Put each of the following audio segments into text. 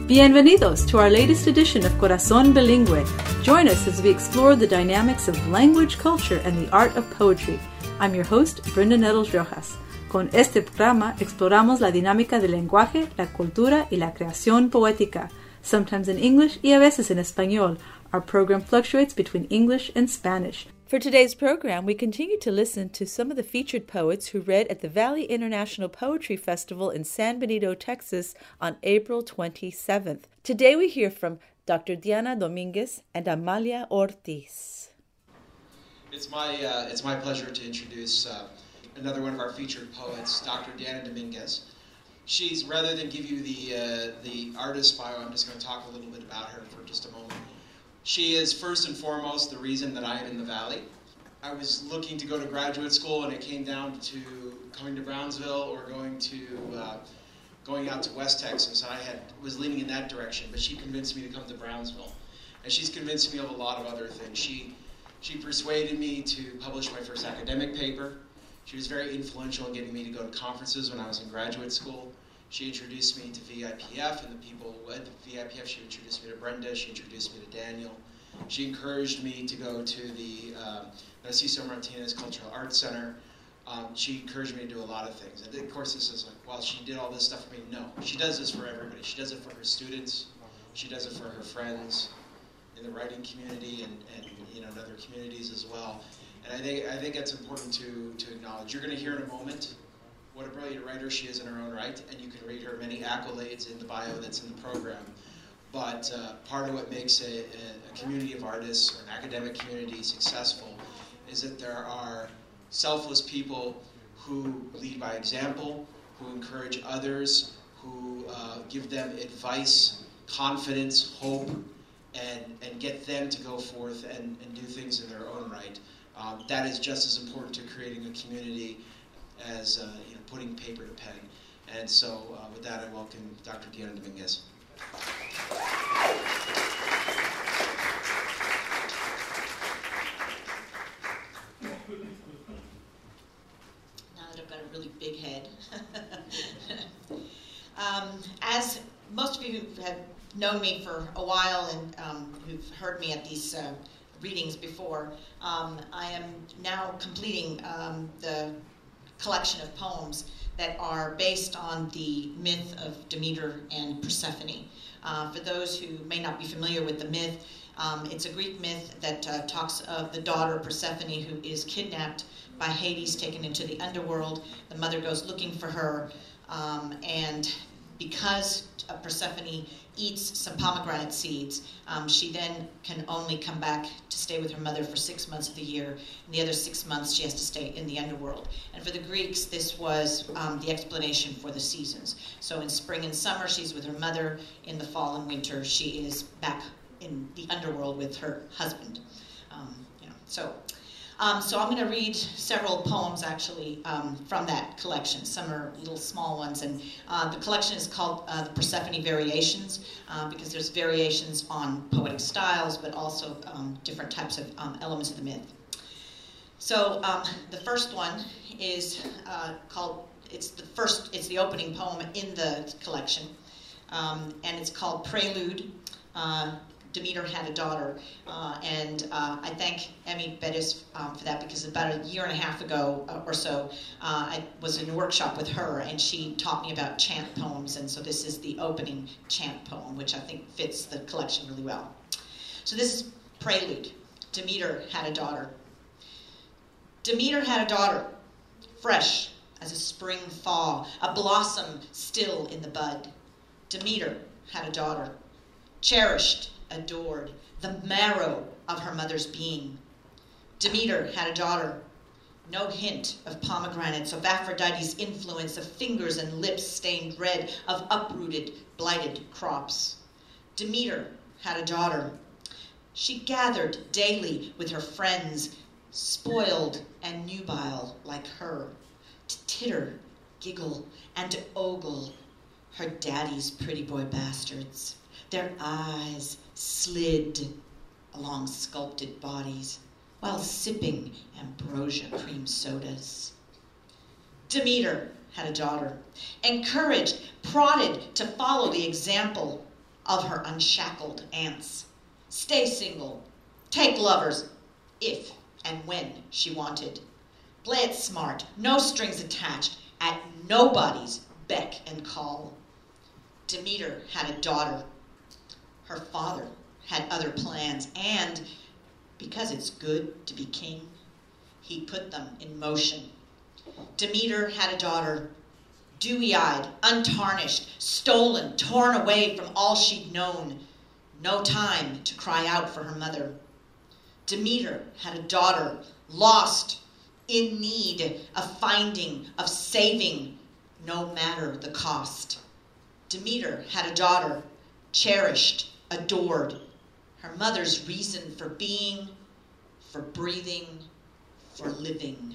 Bienvenidos to our latest edition of Corazón Bilingüe. Join us as we explore the dynamics of language, culture, and the art of poetry. I'm your host, Brenda Nettles Rojas. Con este programa exploramos la dinámica del lenguaje, la cultura y la creación poética, sometimes in English y a veces en español. Our program fluctuates between English and Spanish. For today's program, we continue to listen to some of the featured poets who read at the Valley International Poetry Festival in San Benito, Texas on April 27th. Today we hear from Dr. Diana Dominguez and Amalia Ortiz. It's my pleasure to introduce another one of our featured poets, Dr. Diana Dominguez. She's, rather than give you the artist bio, I'm just going to talk a little bit about her for just a moment. She is first and foremost the reason that I am in the Valley. I was looking to go to graduate school, and it came down to coming to Brownsville or going out to West Texas. I was leaning in that direction, but she convinced me to come to Brownsville, and she's convinced me of a lot of other things. She persuaded me to publish my first academic paper. She was very influential in getting me to go to conferences when I was in graduate school. She introduced me to VIPF and the people at VIPF. She introduced me to Brenda. She introduced me to Daniel. She encouraged me to go to the Narciso Martinez Cultural Arts Center. She encouraged me to do a lot of things. And of course, this is like, well, she did all this stuff for me. No, she does this for everybody. She does it for her students. She does it for her friends in the writing community and in other communities as well. And I think it's important to acknowledge. You're going to hear in a moment what a brilliant writer she is in her own right, and you can read her many accolades in the bio that's in the program. But part of what makes a community of artists or an academic community successful is that there are selfless people who lead by example, who encourage others, who give them advice, confidence, hope, and get them to go forth and do things in their own right. That is just as important to creating a community as putting paper to pen. And so with that, I welcome Dr. Diana Dominguez. Now that I've got a really big head. As most of you who have known me for a while and who've heard me at these readings before, I am now completing the collection of poems that are based on the myth of Demeter and Persephone. For those who may not be familiar with the myth, it's a Greek myth that talks of the daughter Persephone who is kidnapped by Hades, taken into the underworld. The mother goes looking for her, and because Persephone eats some pomegranate seeds, she then can only come back to stay with her mother for 6 months of the year. And the other 6 months she has to stay in the underworld. And for the Greeks, this was the explanation for the seasons. So in spring and summer, she's with her mother. In the fall and winter, she is back in the underworld with her husband. So I'm going to read several poems, actually, from that collection. Some are little small ones, and the collection is called the Persephone Variations, because there's variations on poetic styles, but also different types of elements of the myth. So the first one is called, it's the opening poem in the collection, and it's called Prelude. Demeter had a daughter, and I thank Emmy Bettis for that, because about a year and a half ago or so, I was in a workshop with her, and she taught me about chant poems, and so this is the opening chant poem, which I think fits the collection really well. So this is Prelude. Demeter had a daughter. Demeter had a daughter, fresh as a spring thaw, a blossom still in the bud. Demeter had a daughter, cherished, adored, the marrow of her mother's being. Demeter had a daughter, no hint of pomegranates, of Aphrodite's influence, of fingers and lips stained red, of uprooted, blighted crops. Demeter had a daughter. She gathered daily with her friends, spoiled and nubile like her, to titter, giggle, and to ogle her daddy's pretty boy bastards. Their eyes slid along sculpted bodies while sipping ambrosia cream sodas. Demeter had a daughter, encouraged, prodded to follow the example of her unshackled aunts. Stay single, take lovers, if and when she wanted. Play it smart, no strings attached, at nobody's beck and call. Demeter had a daughter. Her father had other plans, and because it's good to be king, he put them in motion. Demeter had a daughter, dewy-eyed, untarnished, stolen, torn away from all she'd known. No time to cry out for her mother. Demeter had a daughter, lost, in need of finding, of saving, no matter the cost. Demeter had a daughter, cherished, adored, her mother's reason for being, for breathing, for living.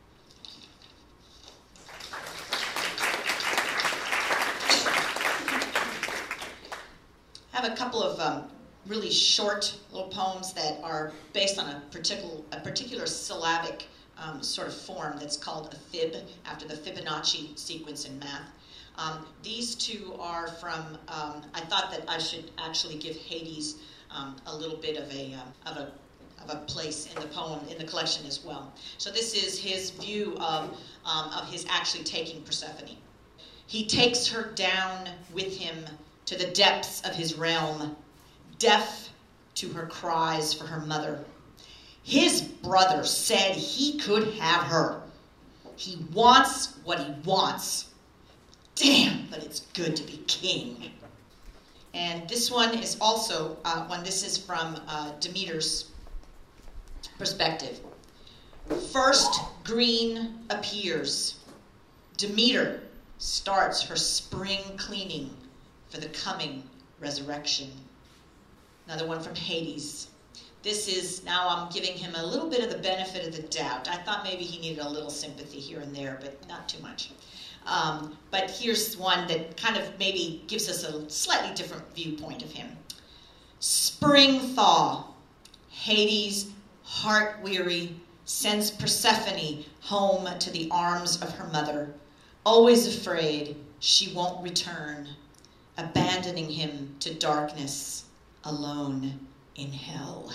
I have a couple of really short little poems that are based on a particular syllabic sort of form that's called a fib, after the Fibonacci sequence in math. These two are from, I thought that I should actually give Hades a little bit of a place in the poem, in the collection as well. So this is his view of his actually taking Persephone. He takes her down with him to the depths of his realm, deaf to her cries for her mother. His brother said he could have her. He wants what he wants. Damn, but it's good to be king. And this one is also, this is from Demeter's perspective. First green appears. Demeter starts her spring cleaning for the coming resurrection. Another one from Hades. This is, now I'm giving him a little bit of the benefit of the doubt. I thought maybe he needed a little sympathy here and there, but not too much. But here's one that kind of maybe gives us a slightly different viewpoint of him. Spring thaw. Hades, heart-weary, sends Persephone home to the arms of her mother, always afraid she won't return, abandoning him to darkness, alone in hell.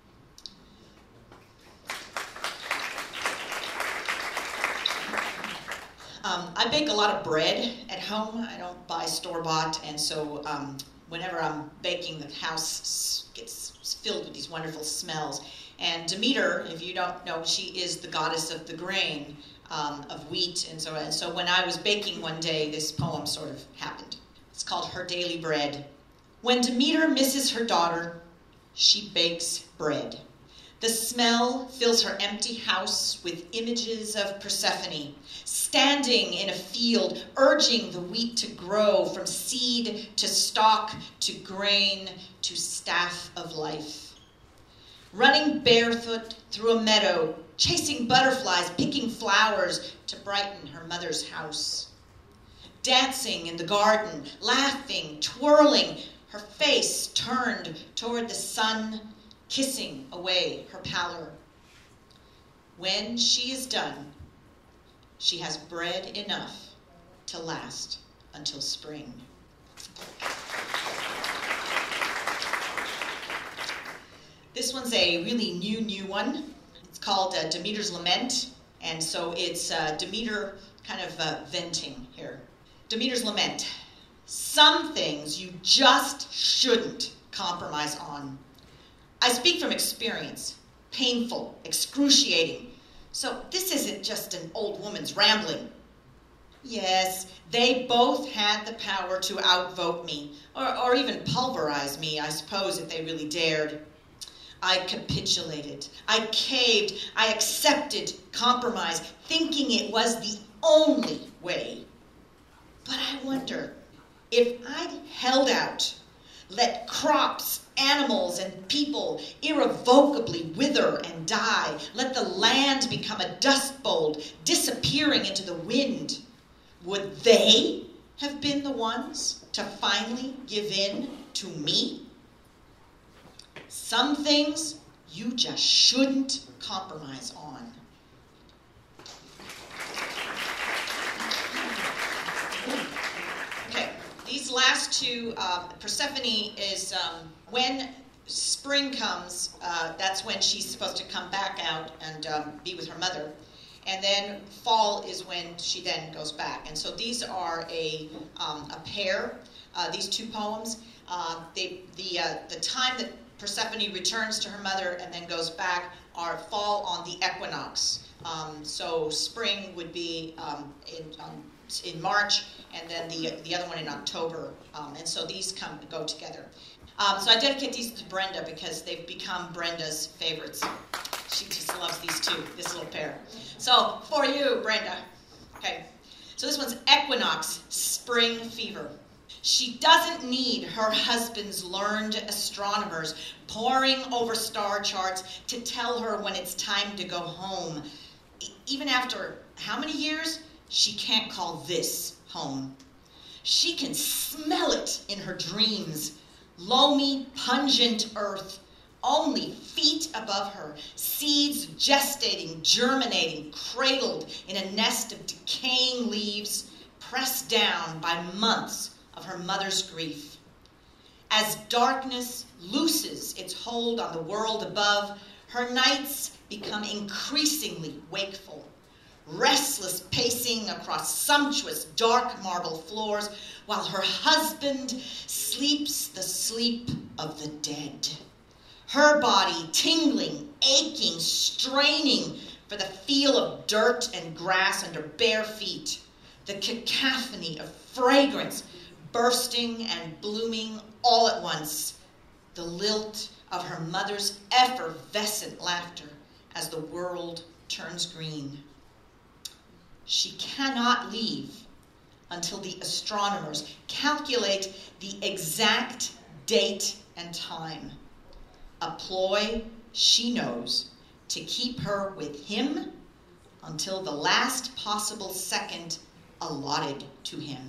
I bake a lot of bread at home. I don't buy store-bought, and so whenever I'm baking, the house gets filled with these wonderful smells. And Demeter, if you don't know, she is the goddess of the grain, of wheat, and so when I was baking one day, this poem sort of happened. It's called Her Daily Bread. When Demeter misses her daughter, she bakes bread. The smell fills her empty house with images of Persephone, standing in a field, urging the wheat to grow from seed to stalk to grain to staff of life. Running barefoot through a meadow, chasing butterflies, picking flowers to brighten her mother's house. Dancing in the garden, laughing, twirling, her face turned toward the sun, kissing away her pallor. When she is done, she has bread enough to last until spring. This one's a really new one. It's called Demeter's Lament, and so it's Demeter kind of venting here. Demeter's Lament. Some things you just shouldn't compromise on. I speak from experience. Painful, excruciating. So this isn't just an old woman's rambling. Yes, they both had the power to outvote me, or even pulverize me, I suppose, if they really dared. I capitulated. I caved. I accepted compromise, thinking it was the only way. But I wonder, if I'd held out, let crops, animals, and people irrevocably wither and die, let the land become a dust bowl disappearing into the wind, would they have been the ones to finally give in to me? Some things you just shouldn't compromise on. Okay, These last two, Persephone is when spring comes, that's when she's supposed to come back out and be with her mother. And then fall is when she then goes back. And so these are a pair, these two poems. The time that Persephone returns to her mother and then goes back fall on the equinox. So spring would be in March, and then the other one in October. And so these go together. So I dedicate these to Brenda because they've become Brenda's favorites. She just loves these two, this little pair. So for you, Brenda. Okay. So this one's Equinox, Spring Fever. She doesn't need her husband's learned astronomers poring over star charts to tell her when it's time to go home. Even after how many years? She can't call this home. She can smell it in her dreams. Loamy, pungent earth, only feet above her, seeds gestating, germinating, cradled in a nest of decaying leaves, pressed down by months of her mother's grief. As darkness looses its hold on the world above, her nights become increasingly wakeful, restless pacing across sumptuous dark marble floors while her husband sleeps the sleep of the dead. Her body tingling, aching, straining for the feel of dirt and grass under bare feet, the cacophony of fragrance bursting and blooming all at once, the lilt of her mother's effervescent laughter as the world turns green. She cannot leave until the astronomers calculate the exact date and time, a ploy she knows to keep her with him until the last possible second allotted to him.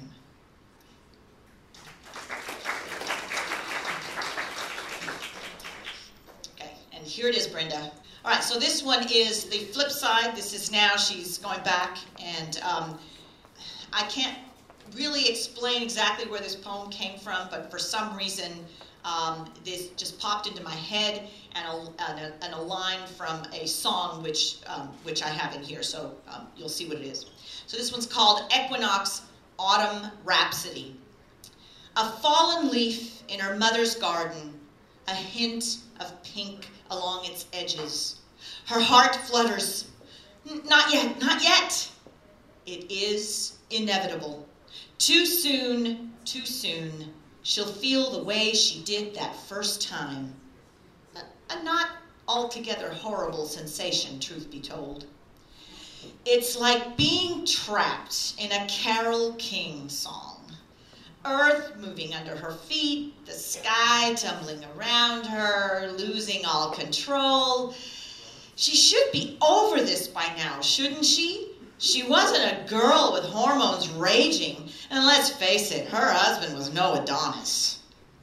Okay, and here it is, Brenda. All right, so this one is the flip side. This is now she's going back, and I can't really explain exactly where this poem came from, but for some reason this just popped into my head, and a line from a song which I have in here, so you'll see what it is. So this one's called Equinox, Autumn Rhapsody. A fallen leaf in her mother's garden, a hint of pink along its edges. Her heart flutters. Not yet, not yet. It is inevitable. Too soon, she'll feel the way she did that first time. A not altogether horrible sensation, truth be told. It's like being trapped in a Carole King song. Earth moving under her feet, the sky tumbling around her, losing all control. She should be over this by now, shouldn't she? She wasn't a girl with hormones raging, and let's face it, her husband was no Adonis.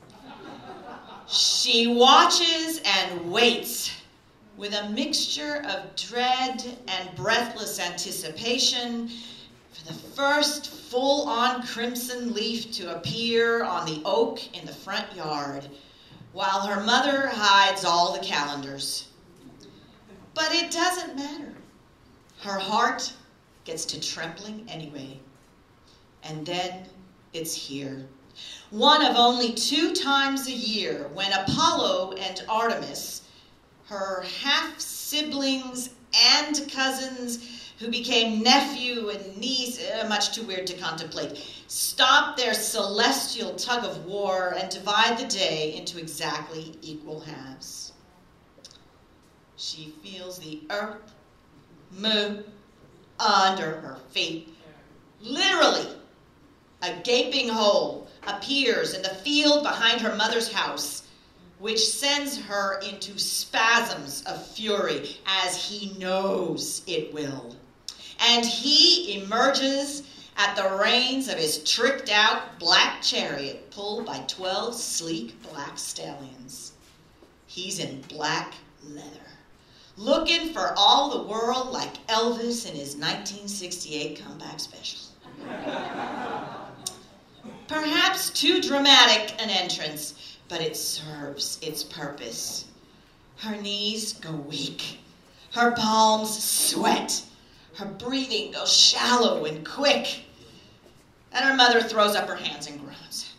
She watches and waits with a mixture of dread and breathless anticipation for the first full-on crimson leaf to appear on the oak in the front yard, while her mother hides all the calendars. But it doesn't matter. Her heart gets to trembling anyway. And then it's here. One of only 2 times a year when Apollo and Artemis, her half-siblings and cousins who became nephew and niece, much too weird to contemplate, stop their celestial tug of war and divide the day into exactly equal halves. She feels the earth move under her feet. Literally, a gaping hole appears in the field behind her mother's house, which sends her into spasms of fury, as he knows it will. And he emerges at the reins of his tricked-out black chariot pulled by 12 sleek black stallions. He's in black leather, looking for all the world like Elvis in his 1968 comeback special. Perhaps too dramatic an entrance, but it serves its purpose. Her knees go weak. Her palms sweat. Her breathing goes shallow and quick. And her mother throws up her hands and groans.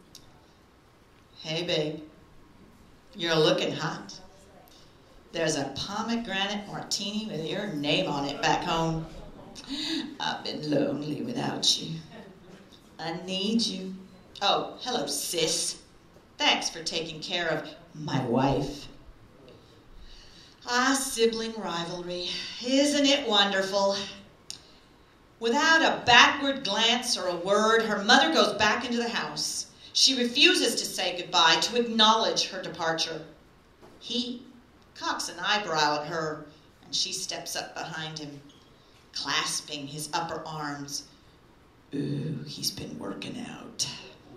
Hey, babe, you're looking hot. There's a pomegranate martini with your name on it back home. I've been lonely without you. I need you. Oh, hello, sis. Thanks for taking care of my wife. Ah, sibling rivalry. Isn't it wonderful? Without a backward glance or a word, her mother goes back into the house. She refuses to say goodbye, to acknowledge her departure. He cocks an eyebrow at her, and she steps up behind him, clasping his upper arms. Ooh, he's been working out.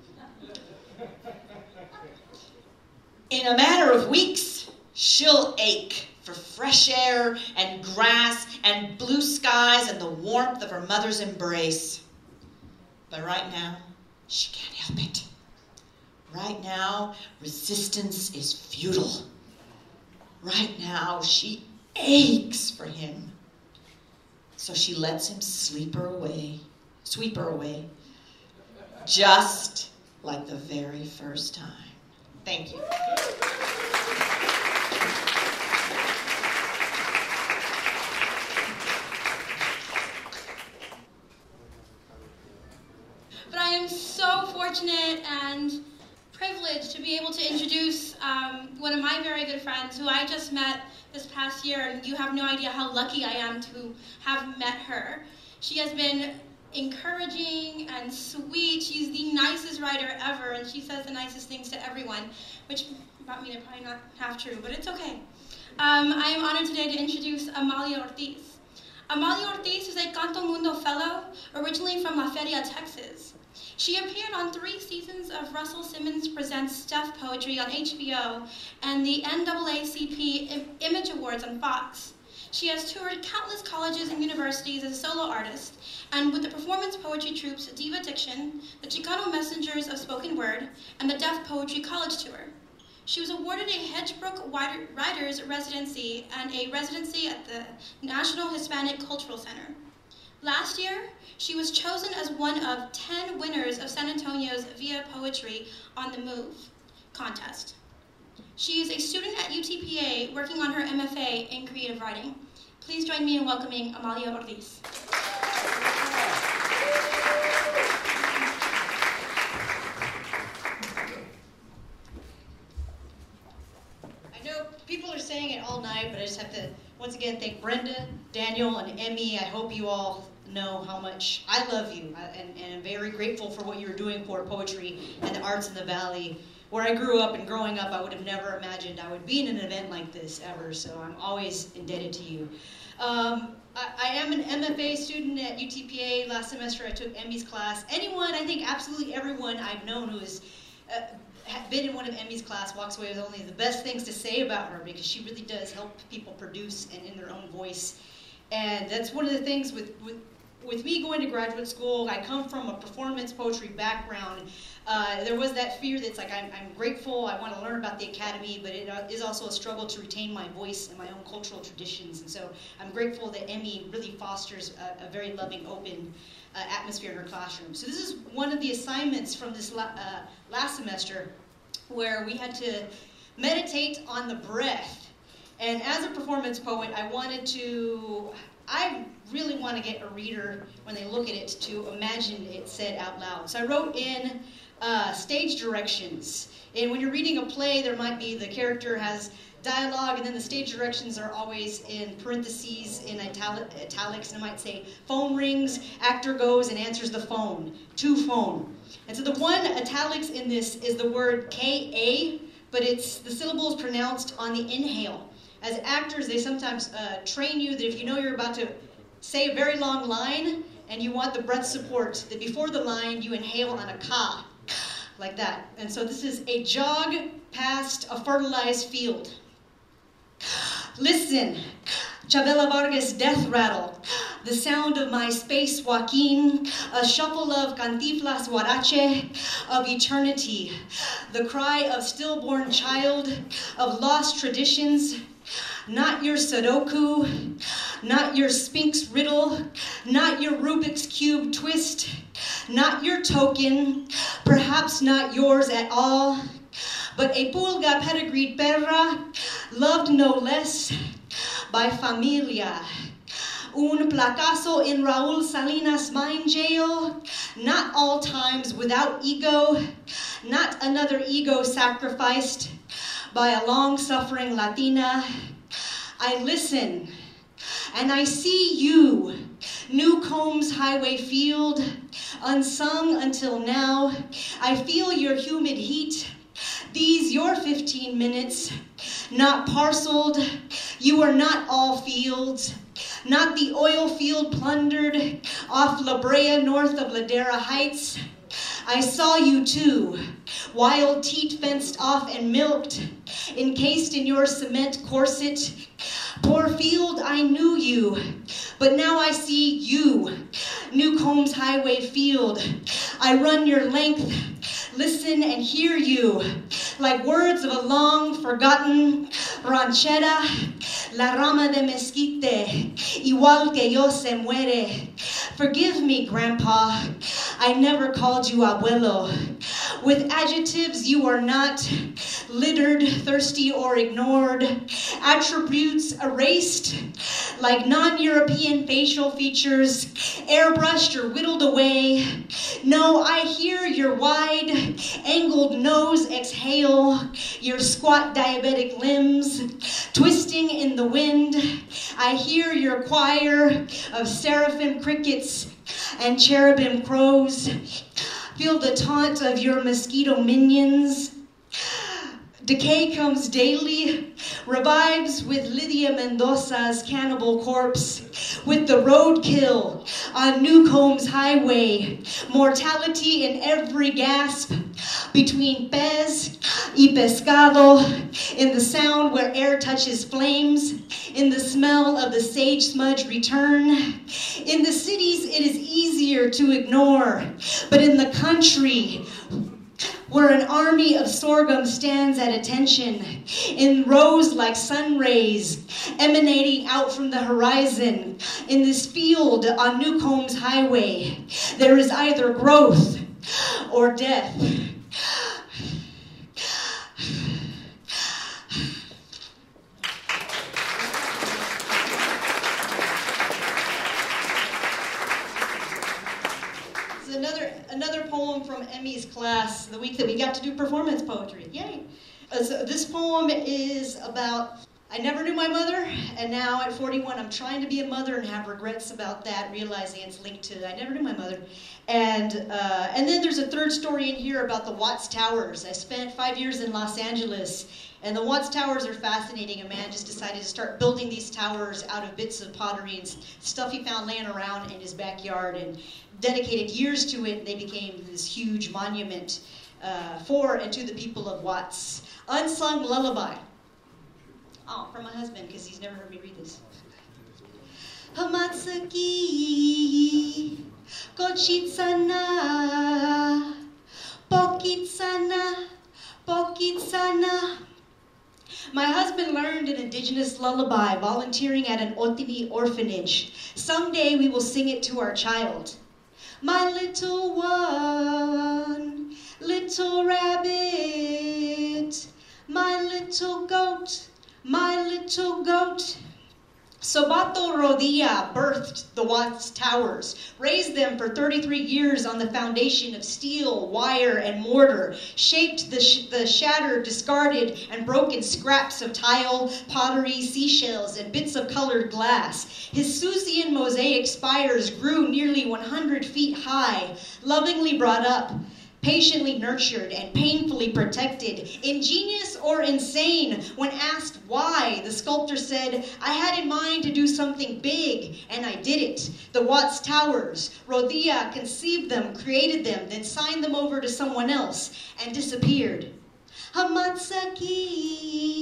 In a matter of weeks, she'll ache for fresh air and grass and blue skies and the warmth of her mother's embrace. But right now, she can't help it. Right now, resistance is futile. Right now, she aches for him. So she lets him sweep her away, just like the very first time. Thank you. But I am so fortunate and privileged to be able to introduce one of my very good friends who I just met this past year, and you have no idea how lucky I am to have met her. She has been encouraging and sweet. She's the nicest writer ever, and she says the nicest things to everyone, which about me, they're probably not half true, but it's okay. I am honored today to introduce Amalia Ortiz. Amalia Ortiz is a Canto Mundo Fellow, originally from La Feria, Texas. She appeared on 3 seasons of Russell Simmons Presents Stuff Poetry on HBO and the NAACP Image Awards on Fox. She has toured countless colleges and universities as a solo artist, and with the performance poetry troupes Diva Diction, the Chicano Messengers of Spoken Word, and the Deaf Poetry College Tour. She was awarded a Hedgebrook Writers Residency and a residency at the National Hispanic Cultural Center. Last year, she was chosen as one of 10 winners of San Antonio's Via Poetry on the Move contest. She is a student at UTPA working on her MFA in creative writing. Please join me in welcoming Amalia Ortiz. I know people are saying it all night, but I just have to once again thank Brenda, Daniel, and Emmy. I hope you all know how much I love you and I'm very grateful for what you're doing for poetry and the arts in the Valley. Where I grew up and growing up, I would have never imagined I would be in an event like this ever, so I'm always indebted to you. I am an MFA student at UTPA. Last semester I took Emmy's class. Anyone, I think absolutely everyone I've known who has been in one of Emmy's class walks away with only the best things to say about her, because she really does help people produce and in their own voice. And that's one of the things with me going to graduate school. I come from a performance poetry background. There was that fear that's like, I'm grateful, I want to learn about the academy, but it is also a struggle to retain my voice and my own cultural traditions. And so I'm grateful that Emmy really fosters a very loving, open atmosphere in her classroom. So this is one of the assignments from this last semester where we had to meditate on the breath. And as a performance poet, I really want to get a reader, when they look at it, to imagine it said out loud. So I wrote in stage directions. And when you're reading a play, there might be the character has dialogue, and then the stage directions are always in parentheses, in italics, and it might say, phone rings, actor goes and answers the phone, to phone. And so the one italics in this is the word K-A, but the syllable is pronounced on the inhale. As actors, they sometimes train you that if you know you're about to say a very long line and you want the breath support, that before the line you inhale on a ka, like that. And so this is a jog past a fertilized field. Listen, Chavela Vargas' death rattle. the sound of my space Joaquin, a shuffle of Cantinflas Huarache, of eternity, the cry of stillborn child, of lost traditions, not your Sudoku, not your Sphinx riddle, not your Rubik's Cube twist, not your token, perhaps not yours at all, but a pulga pedigreed perra, loved no less by familia. Un placazo in Raul Salinas' mine jail, not all times without ego, not another ego sacrificed by a long-suffering Latina. I listen, and I see you, Newcombs Highway Field, unsung until now. I feel your humid heat, these your 15 minutes, not parceled. You are not all fields, not the oil field plundered off La Brea north of Ladera Heights. I saw you too, wild teat fenced off and milked, encased in your cement corset. Poor field, I knew you, but now I see you, Newcombs Highway Field. I run your length, listen and hear you, like words of a long forgotten ranchera. La rama de mezquite, igual que yo se muere. Forgive me, Grandpa, I never called you abuelo. With adjectives you are not, littered, thirsty, or ignored. Attributes erased, like non-European facial features, airbrushed or whittled away. No, I hear your wide, angled nose exhale, your squat diabetic limbs, twisting in the wind. I hear your choir of seraphim crickets and cherubim crows. Feel the taunt of your mosquito minions. Decay comes daily, revives with Lydia Mendoza's cannibal corpse, with the roadkill on Newcombs Highway, mortality in every gasp, between pez y pescado, in the sound where air touches flames, in the smell of the sage smudge return. In the cities it is easier to ignore, but in the country, where an army of sorghum stands at attention, in rows like sun rays emanating out from the horizon, in this field on Newcombs Highway, there is either growth or death. Another poem from Emmy's class, the week that we got to do performance poetry. Yay! So this poem is about, I never knew my mother, and now at 41 I'm trying to be a mother and have regrets about that, realizing it's linked to I never knew my mother. And then there's a third story in here about the Watts Towers. I spent 5 years in Los Angeles, and the Watts Towers are fascinating. A man just decided to start building these towers out of bits of pottery and stuff he found laying around in his backyard, and dedicated years to it. They became this huge monument for and to the people of Watts. Unsung Lullaby. Oh, from my husband, because he's never heard me read this. Hamatsaki, kochitsana, pokitsana, pokitsana. My husband learned an indigenous lullaby volunteering at an Otini orphanage. Someday we will sing it to our child. My little one, little rabbit, my little goat, my little goat. Sobato Rodilla birthed the Watts Towers, raised them for 33 years on the foundation of steel, wire, and mortar, shaped the shattered, discarded, and broken scraps of tile, pottery, seashells, and bits of colored glass. His Susian mosaic spires grew nearly 100 feet high, lovingly brought up, patiently nurtured and painfully protected. Ingenious or insane? When asked why, the sculptor said, I had in mind to do something big, and I did it. The Watts Towers. Rodilla conceived them, created them, then signed them over to someone else, and disappeared.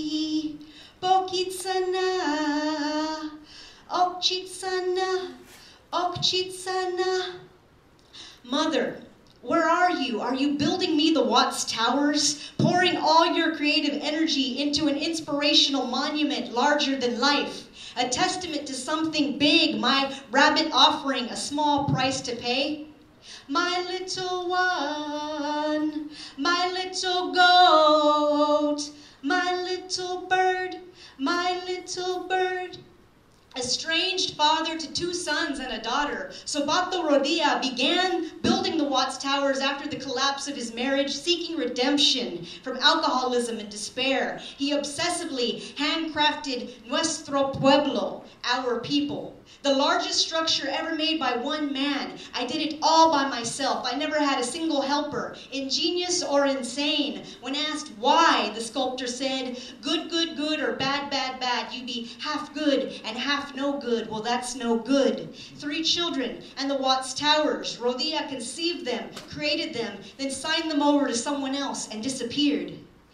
Hamatsaki, Pokitsana, Okchitsana, Okchitsana. Mother, where are you? Are you building me the Watts Towers? Pouring all your creative energy into an inspirational monument larger than life? A testament to something big, my rabbit offering a small price to pay? My little one, my little goat, my little bird, my little bird. Estranged father to 2 sons and a daughter, Sobato Rodia began building the Watts Towers after the collapse of his marriage, seeking redemption from alcoholism and despair. He obsessively handcrafted Nuestro Pueblo, our people, the largest structure ever made by one man. I did it all by myself. I never had a single helper, ingenious or insane. When asked why, the sculptor said, good, good, good, or bad, bad, bad. You be half good and half no good. Well, that's no good. 3 children and the Watts Towers. Rodia conceived them, created them, then signed them over to someone else and disappeared.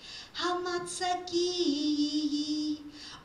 Hamatsaki,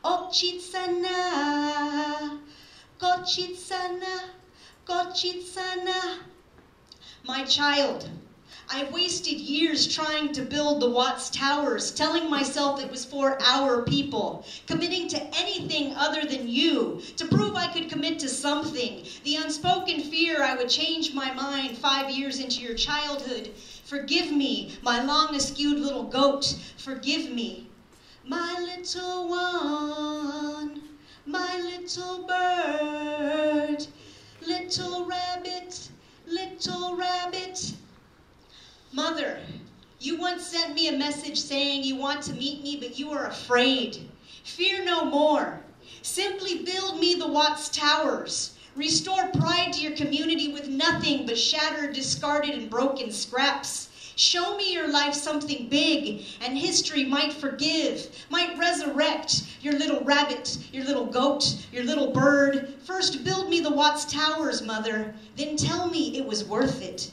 Okchitsana, Kochitsana, Kochitsana. My child, I've wasted years trying to build the Watts Towers, telling myself it was for our people, committing to anything other than you, to prove I could commit to something. The unspoken fear I would change my mind 5 years into your childhood. Forgive me, my long-askewed little goat, forgive me. My little one, my little bird, little rabbit, little rabbit. Mother, you once sent me a message saying you want to meet me, but you are afraid. Fear no more. Simply build me the Watts Towers. Restore pride to your community with nothing but shattered, discarded, and broken scraps. Show me your life something big, and history might forgive, might resurrect your little rabbit, your little goat, your little bird. First build me the Watts Towers, Mother, then tell me it was worth it.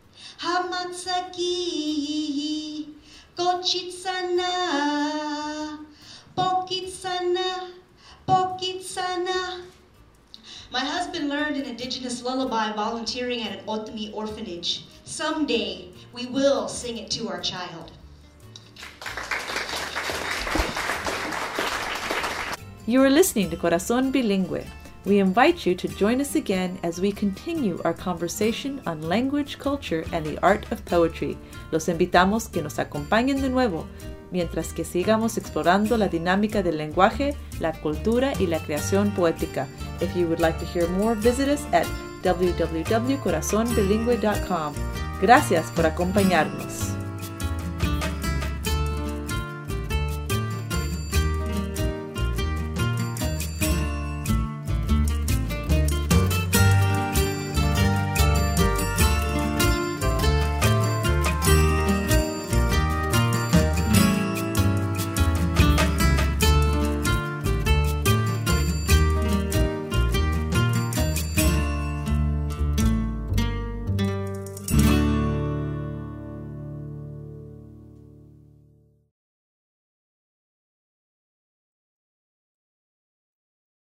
Hamatsaki, Kochitsana, Pokitsana, Pokitsana. My husband learned an indigenous lullaby volunteering at an Otmi orphanage. Someday, we will sing it to our child. You are listening to Corazón Bilingüe. We invite you to join us again as we continue our conversation on language, culture, and the art of poetry. Los invitamos que nos acompañen de nuevo mientras que sigamos explorando la dinámica del lenguaje, la cultura y la creación poética. If you would like to hear more, visit us at www.corazonbilingüe.com. Gracias por acompañarnos.